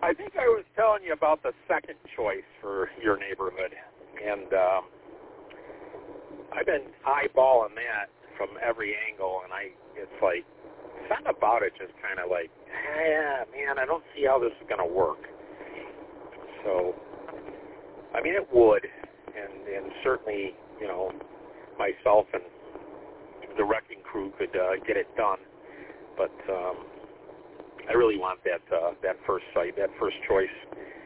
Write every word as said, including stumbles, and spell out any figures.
I think I was telling you about the second choice for your neighborhood, and um, I've been eyeballing that from every angle, and I it's like something about it just kind of like, yeah, man, I don't see how this is going to work. So, I mean, it would, and and certainly, you know, myself and the wrecking crew could uh, get it done, but um, I really want that uh, that first site, that first choice